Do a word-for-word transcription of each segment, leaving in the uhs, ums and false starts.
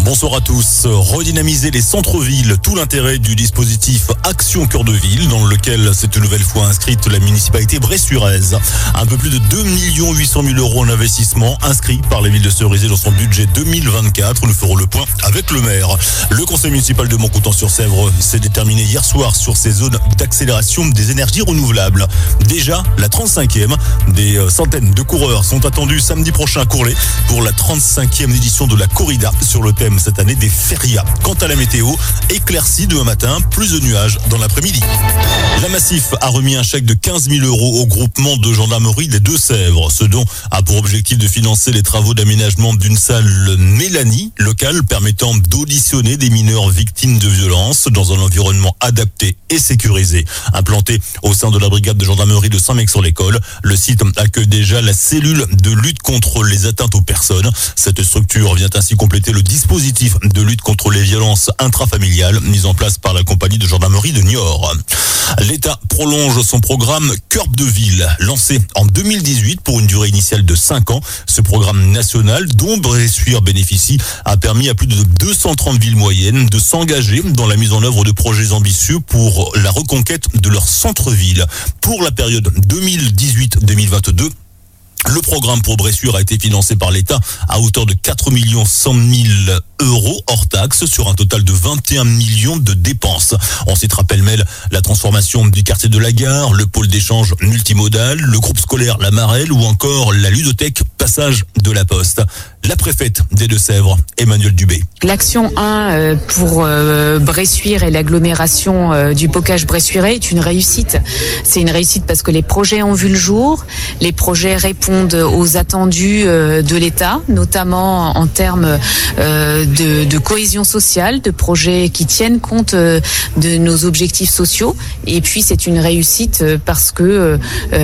Bonsoir à tous. Redynamiser les centres-villes, tout l'intérêt du dispositif Action Cœur de Ville, dans lequel c'est une nouvelle fois inscrite la municipalité Bray-sur-Aise. Un peu plus de deux millions huit cent mille euros en investissement inscrits par la ville de Cerisay dans son budget deux mille vingt-quatre. Nous ferons le point avec le maire. Le conseil municipal de Montcoutan-sur-Sèvre s'est déterminé hier soir sur ces zones d'accélération des énergies renouvelables. Déjà, la trente-cinquième, des centaines de coureurs sont attendus samedi prochain à Courlay pour la trente-cinquième édition de la corrida sur le thème cette année des férias. Quant à la météo, éclaircie demain matin, plus de nuages dans l'après-midi. La Massif a remis un chèque de quinze mille euros au groupement de gendarmerie des Deux-Sèvres. Ce don a pour objectif de financer les travaux d'aménagement d'une salle Mélanie locale permettant d'auditionner des mineurs victimes de violences dans un environnement adapté et sécurisé. Implanté au sein de la brigade de gendarmerie de Saint-Mexor-l'École, le site accueille déjà la cellule de lutte contre les atteintes aux personnes. Cette structure vient ainsi compléter le dispositif de lutte contre les violences intrafamiliales mis en place par la compagnie de gendarmerie de Niort. L'État prolonge son programme Cœur de Ville, lancé en deux mille dix-huit pour une durée initiale de cinq ans. Ce programme national dont Bressuire bénéficie a permis à plus de deux cent trente villes moyennes de s'engager dans la mise en œuvre de projets ambitieux pour la reconquête de leur centre-ville. Pour la période deux mille dix-huit deux mille vingt-deux, le programme pour Bressuire a été financé par l'État à hauteur de quatre millions cent mille euros hors taxes sur un total de vingt et un millions de dépenses. On citera pêle-mêle la transformation du quartier de la Gare, le pôle d'échange multimodal, le groupe scolaire La Marelle ou encore la ludothèque Passage de la Poste. La préfète des Deux-Sèvres, Emmanuelle Dubé. L'action un pour Bressuire et l'agglomération du bocage bressuirais est une réussite. C'est une réussite parce que les projets ont vu le jour, les projets répondent aux attendus de l'État, notamment en termes de, de cohésion sociale, de projets qui tiennent compte de nos objectifs sociaux. Et puis c'est une réussite parce que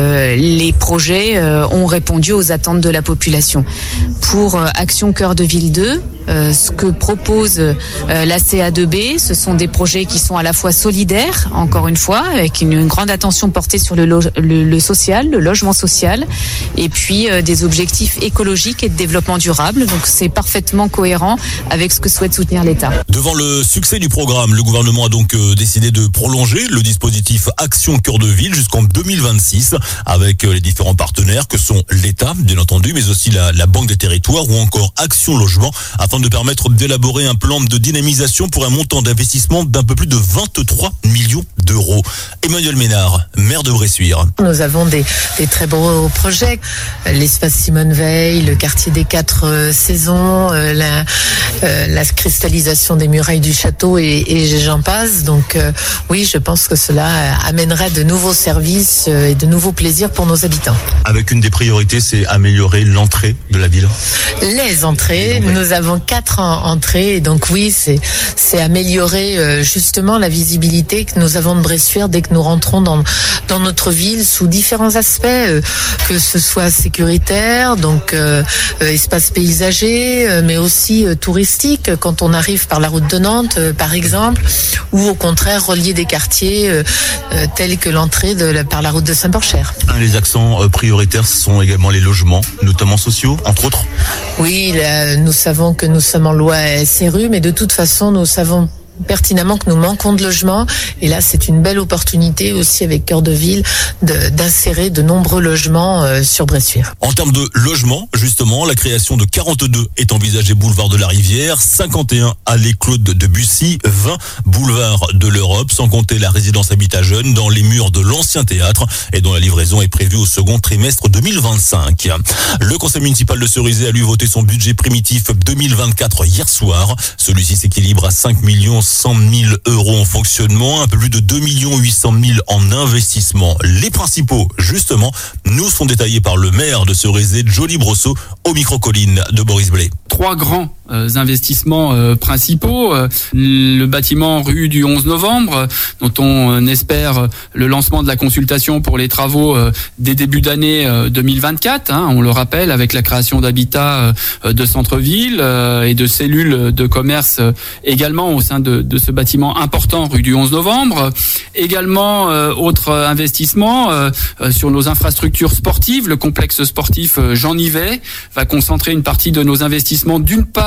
les projets ont répondu aux attentes de la population. Pour Action Cœur de Ville deux, Euh, ce que propose euh, la C A deux B, ce sont des projets qui sont à la fois solidaires, encore une fois, avec une, une grande attention portée sur le, lo- le, le social, le logement social, et puis euh, des objectifs écologiques et de développement durable. Donc c'est parfaitement cohérent avec ce que souhaite soutenir l'État. Devant le succès du programme, le gouvernement a donc euh, décidé de prolonger le dispositif Action Cœur de Ville jusqu'en deux mille vingt-six avec euh, les différents partenaires que sont l'État, bien entendu, mais aussi la, la Banque des Territoires ou encore Action Logement, afin de permettre d'élaborer un plan de dynamisation pour un montant d'investissement d'un peu plus de vingt-trois millions d'euros. Emmanuel Ménard, maire de Bressuire. Nous avons des, des très beaux projets. L'espace Simone Veil, le quartier des quatre euh, saisons, euh, la, euh, la cristallisation des murailles du château et, et j'en passe. Donc euh, oui, je pense que cela amènerait de nouveaux services euh, et de nouveaux plaisirs pour nos habitants. Avec une des priorités, c'est améliorer l'entrée de la ville. Les entrées, Les nous avons quatre entrées, et donc oui, c'est c'est améliorer euh, justement la visibilité que nous avons de Bressuire dès que nous rentrons dans dans notre ville sous différents aspects, euh, que ce soit sécuritaire, donc euh, euh, espace paysager, euh, mais aussi euh, touristique quand on arrive par la route de Nantes, euh, par exemple, ou au contraire relier des quartiers euh, euh, tels que l'entrée de la, par la route de Saint-Porcher. Les accents euh, prioritaires sont également les logements, notamment sociaux, entre autres. Oui, là, nous savons que nous sommes en loi S R U, mais de toute façon, nous savons pertinemment que nous manquons de logements. Et là, c'est une belle opportunité aussi avec Cœur de Ville de, d'insérer de nombreux logements euh, sur Bressuire. En termes de logement, justement, la création de quarante-deux est envisagée boulevard de la Rivière, cinquante et un allée Claude de Bussy, vingt boulevard de l'Europe, sans compter la résidence Habitat Jeune dans les murs de l'ancien théâtre et dont la livraison est prévue au second trimestre deux mille vingt-cinq. Le conseil municipal de Cerisay a lui voté son budget primitif deux mille vingt-quatre hier soir. Celui-ci s'équilibre à cinq millions cent mille euros en fonctionnement, un peu plus de deux millions huit cent mille en investissement. Les principaux, justement, nous sont détaillés par le maire de Cerisay, Johnny Brosseau, au micro-colline de Boris Blais. Trois grands euh, investissements euh, principaux. Euh, le bâtiment rue du onze novembre, euh, dont on euh, espère euh, le lancement de la consultation pour les travaux euh, dès début d'année euh, deux mille vingt-quatre. Hein, on le rappelle, avec la création d'habitats euh, de centre-ville euh, et de cellules de commerce euh, également au sein de, de ce bâtiment important rue du onze novembre. Également, euh, autre investissement euh, euh, sur nos infrastructures sportives. Le complexe sportif euh, Jean Nivet va concentrer une partie de nos investissements d'une part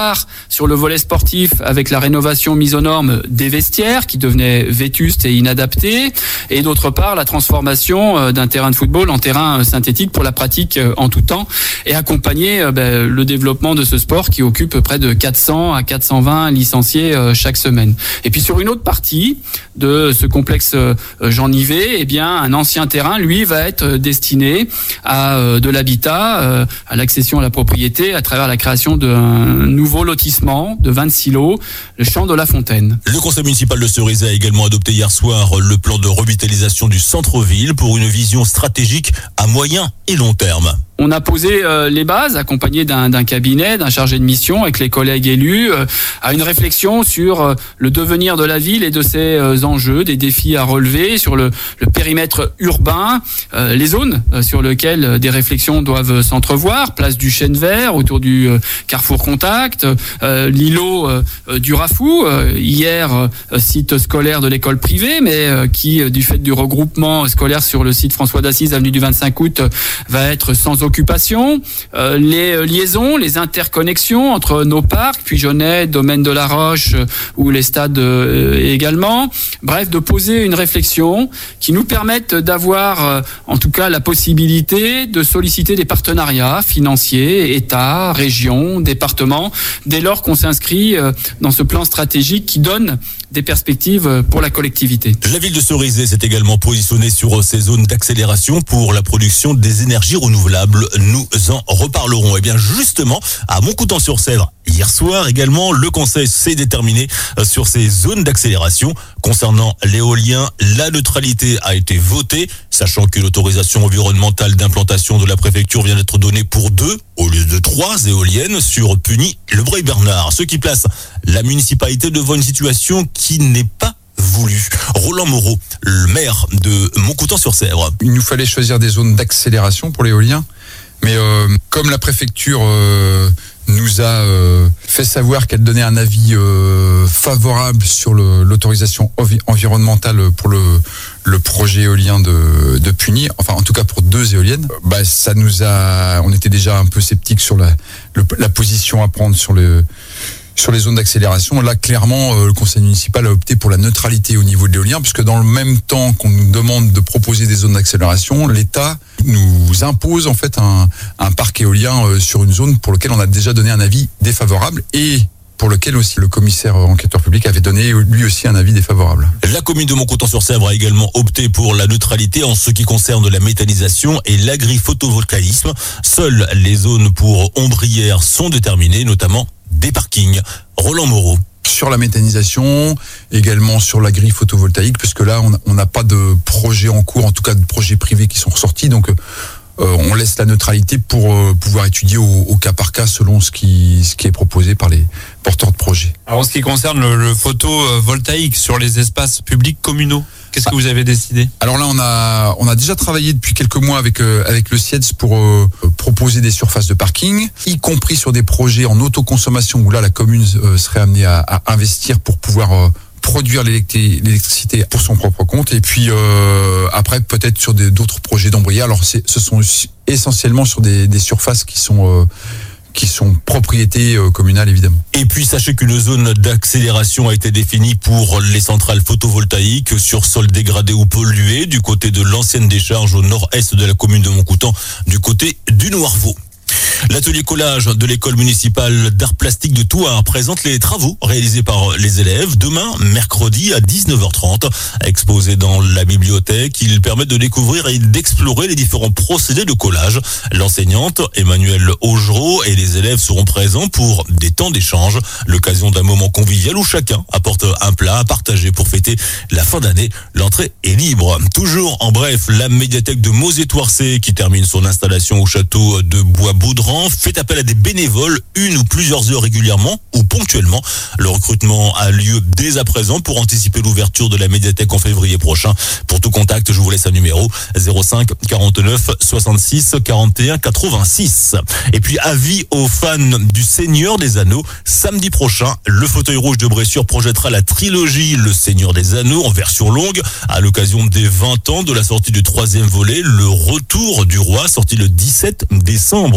part sur le volet sportif avec la rénovation mise aux normes des vestiaires qui devenaient vétustes et inadaptés, et d'autre part la transformation d'un terrain de football en terrain synthétique pour la pratique en tout temps, et accompagner ben, le développement de ce sport qui occupe près de quatre cents à quatre cent vingt licenciés chaque semaine. Et puis sur une autre partie de ce complexe Jean Nivet, eh bien un ancien terrain, lui, va être destiné à de l'habitat, à l'accession à la propriété à travers la création d'un nouveau lotissement de vingt-six lots, le Champ de la Fontaine. Le conseil municipal de Cerisay a également adopté hier soir le plan de revitalisation du centre-ville pour une vision stratégique à moyen et long terme. On a posé euh, les bases, accompagné d'un, d'un cabinet, d'un chargé de mission, avec les collègues élus, euh, à une réflexion sur euh, le devenir de la ville et de ses euh, enjeux, des défis à relever, sur le, le périmètre urbain, euh, les zones euh, sur lesquelles euh, des réflexions doivent s'entrevoir, place du Chêne Vert, autour du euh, Carrefour Contact, euh, l'îlot euh, du Rafou, euh, hier euh, site scolaire de l'école privée, mais euh, qui, euh, du fait du regroupement scolaire sur le site François d'Assise, avenue du vingt-cinq août, euh, va être sans occupation, euh, les liaisons, les interconnexions entre nos parcs, Puy-Jonnet, Domaine de la Roche euh, ou les stades euh, également. Bref, de poser une réflexion qui nous permette d'avoir, euh, en tout cas, la possibilité de solliciter des partenariats financiers, État, région, département, dès lors qu'on s'inscrit euh, dans ce plan stratégique qui donne des perspectives pour la collectivité. La ville de Cerisay s'est également positionnée sur ces zones d'accélération pour la production des énergies renouvelables. Nous en reparlerons. Et bien justement, à Montcoutan-sur-Sèvre, hier soir également, le conseil s'est déterminé sur ces zones d'accélération. Concernant l'éolien, la neutralité a été votée, sachant que l'autorisation environnementale d'implantation de la préfecture vient d'être donnée pour deux, au lieu de trois éoliennes sur Puny et le Breuil-Bernard. Ce qui place la municipalité devant une situation qui n'est pas voulu. Roland Moreau, le maire de Montcoutan-sur-Sèvre. Il nous fallait choisir des zones d'accélération pour l'éolien, mais euh, comme la préfecture euh, nous a euh, fait savoir qu'elle donnait un avis euh, favorable sur le, l'autorisation envi- environnementale pour le, le projet éolien de, de Puny, enfin en tout cas pour deux éoliennes, bah, ça nous a, on était déjà un peu sceptiques sur la, le, la position à prendre sur le Sur les zones d'accélération. Là, clairement, euh, le conseil municipal a opté pour la neutralité au niveau de l'éolien, puisque dans le même temps qu'on nous demande de proposer des zones d'accélération, l'État nous impose en fait un, un parc éolien euh, sur une zone pour lequel on a déjà donné un avis défavorable et pour lequel aussi le commissaire enquêteur public avait donné lui aussi un avis défavorable. La commune de Montcoutan-sur-Sèvre a également opté pour la neutralité en ce qui concerne la méthanisation et l'agri-photovoltaïsme. Seules les zones pour ombrières sont déterminées, notamment des parkings. Roland Moreau. Sur la méthanisation, également sur l'agri-photovoltaïque, parce que là, on n'a pas de projet en cours, en tout cas de projets privés qui sont ressortis, donc euh, on laisse la neutralité pour euh, pouvoir étudier au, au cas par cas selon ce qui, ce qui est proposé par les porteurs de projets. Alors, en ce qui concerne le, le photovoltaïque sur les espaces publics communaux, qu'est-ce que vous avez décidé ? Alors là, on a on a déjà travaillé depuis quelques mois avec euh, avec le C I E D S pour euh, proposer des surfaces de parking, y compris sur des projets en autoconsommation où là la commune euh, serait amenée à, à investir pour pouvoir euh, produire l'électri- l'électricité pour son propre compte. Et puis euh, après peut-être sur des, d'autres projets d'ombrières. Alors c'est, ce sont essentiellement sur des, des surfaces qui sont euh, qui sont propriétés euh, communales évidemment. Et puis sachez qu'une zone d'accélération a été définie pour les centrales photovoltaïques sur sol dégradé ou pollué du côté de l'ancienne décharge au nord-est de la commune de Montcoutan, du côté du Noirvaux. L'atelier collage de l'école municipale d'art plastique de Thouars présente les travaux réalisés par les élèves demain, mercredi à dix-neuf heures trente. Exposés dans la bibliothèque, ils permettent de découvrir et d'explorer les différents procédés de collage. L'enseignante Emmanuelle Augereau et les élèves seront présents pour des temps d'échange, l'occasion d'un moment convivial où chacun apporte un plat à partager pour fêter la fin d'année. L'entrée est libre. Toujours en bref, la médiathèque de Mozet-Thouarcé qui termine son installation au château de Bois-Boudran fait appel à des bénévoles une ou plusieurs heures régulièrement ou ponctuellement. Le recrutement a lieu dès à présent pour anticiper l'ouverture de la médiathèque en février prochain. Pour tout contact, je vous laisse un numéro zéro cinq quarante-neuf soixante-six quarante et un quatre-vingt-six. Et puis avis aux fans du Seigneur des Anneaux, samedi prochain, le fauteuil rouge de Bressuire projettera la trilogie Le Seigneur des Anneaux en version longue à l'occasion des vingt ans de la sortie du troisième volet, Le Retour du Roi, sorti le dix-sept décembre deux mille vingt-trois.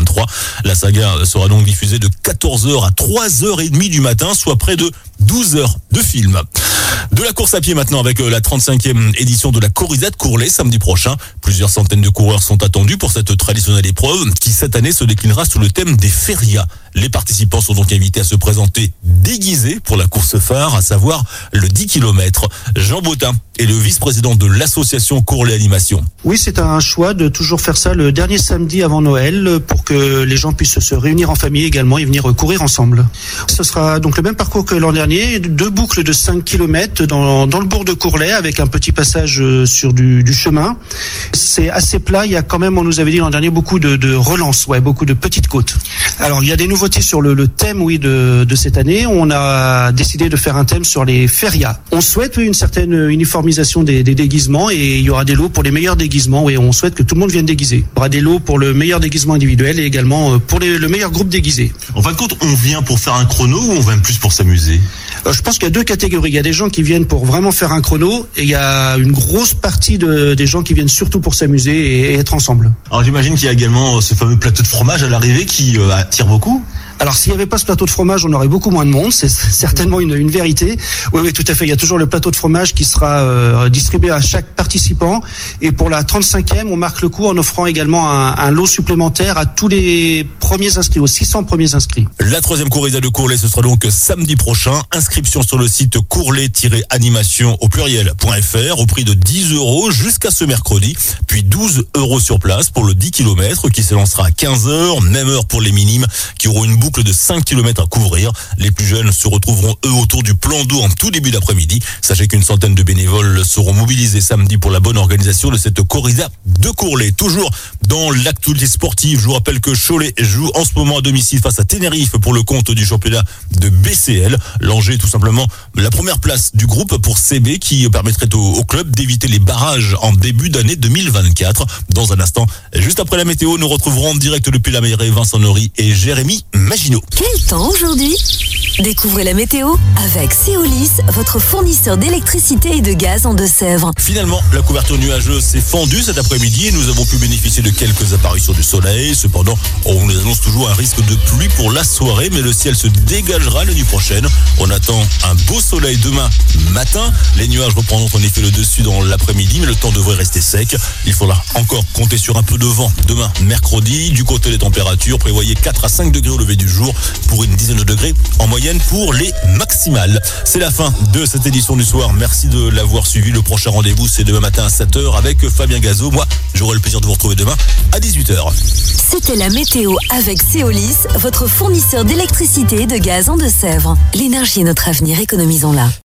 vingt-trois. La saga sera donc diffusée de quatorze heures à trois heures trente du matin, soit près de douze heures de film. De la course à pied maintenant avec la trente-cinquième édition de la Corrida de Courlay samedi prochain. Plusieurs centaines de coureurs sont attendus pour cette traditionnelle épreuve qui cette année se déclinera sous le thème des férias. Les participants sont donc invités à se présenter déguisés pour la course phare, à savoir le dix kilomètres. Jean Bottin est le vice-président de l'association Courlay Animation. Oui, c'est un choix de toujours faire ça le dernier samedi avant Noël pour que les gens puissent se réunir en famille également et venir courir ensemble. Ce sera donc le même parcours que l'an dernier, deux boucles de cinq kilomètres dans, dans le bourg de Courlay avec un petit passage sur du, du chemin. C'est assez plat, il y a quand même, on nous avait dit l'an dernier, beaucoup de, de relances, ouais, beaucoup de petites côtes. Alors il y a des nouveautés sur le, le thème oui, de, de cette année. On a décidé de faire un thème sur les férias. On souhaite oui, une certaine uniformisation des, des déguisements et il y aura des lots pour les meilleurs déguisements. Oui, on souhaite que tout le monde vienne déguisé. Il y aura des lots pour le meilleur déguisement individuel et également pour les, le meilleur groupe déguisé. En fin de compte, on vient pour faire un chrono ou on vient plus pour s'amuser ? Je pense qu'il y a deux catégories. Il y a des gens qui viennent pour vraiment faire un chrono et il y a une grosse partie de, des gens qui viennent surtout pour s'amuser et, et être ensemble. Alors j'imagine qu'il y a également ce fameux plateau de fromage à l'arrivée qui euh, attire beaucoup. Alors s'il n'y avait pas ce plateau de fromage, on aurait beaucoup moins de monde, c'est certainement une, une vérité. Oui, oui, tout à fait, il y a toujours le plateau de fromage qui sera euh, distribué à chaque participant. Et pour la trente-cinquième, on marque le coup en offrant également un, un lot supplémentaire à tous les premiers inscrits, aux six cents premiers inscrits. La troisième corrida de Courlay, ce sera donc samedi prochain. Inscription sur le site courlay-animation au pluriel.fr au prix de dix euros jusqu'à ce mercredi, puis douze euros sur place pour le dix kilomètres qui s'élancera à quinze heures, même heure pour les minimes qui auront une boucle de cinq kilomètres à couvrir. Les plus jeunes se retrouveront eux autour du plan d'eau en tout début d'après-midi. Sachez qu'une centaine de bénévoles seront mobilisés samedi pour la bonne organisation de cette corrida de Courlay. Toujours dans l'actualité sportive, je vous rappelle que Cholet joue en ce moment à domicile face à Tenerife pour le compte du championnat de B C L. L'enjeu est tout simplement la première place du groupe pour C B qui permettrait au, au club d'éviter les barrages en début d'année deux mille vingt-quatre. Dans un instant, juste après la météo, nous retrouverons en direct depuis la mairie Vincent Nory et Jérémy Maginot. Quel temps aujourd'hui ? Découvrez la météo avec Céolis, votre fournisseur d'électricité et de gaz en Deux-Sèvres. Finalement, la couverture nuageuse s'est fendue cet après-midi et nous avons pu bénéficier de quelques apparitions du soleil. Cependant, on nous annonce toujours un risque de pluie pour la soirée, mais le ciel se dégagera la nuit prochaine. On attend un beau soleil demain matin. Les nuages reprendront en effet le dessus dans l'après-midi, mais le temps devrait rester sec. Il faudra encore compter sur un peu de vent demain, mercredi. Du côté des températures, prévoyez quatre à cinq degrés au lever du jour pour une dizaine de degrés en moyenne pour les maximales. C'est la fin de cette édition du soir. Merci de l'avoir suivi. Le prochain rendez-vous, c'est demain matin à sept heures avec Fabien Gazot. Moi, j'aurai le plaisir de vous retrouver demain à dix-huit heures. C'était la météo avec Céolis, votre fournisseur d'électricité et de gaz en Deux-Sèvres. L'énergie est notre avenir, économisons-la.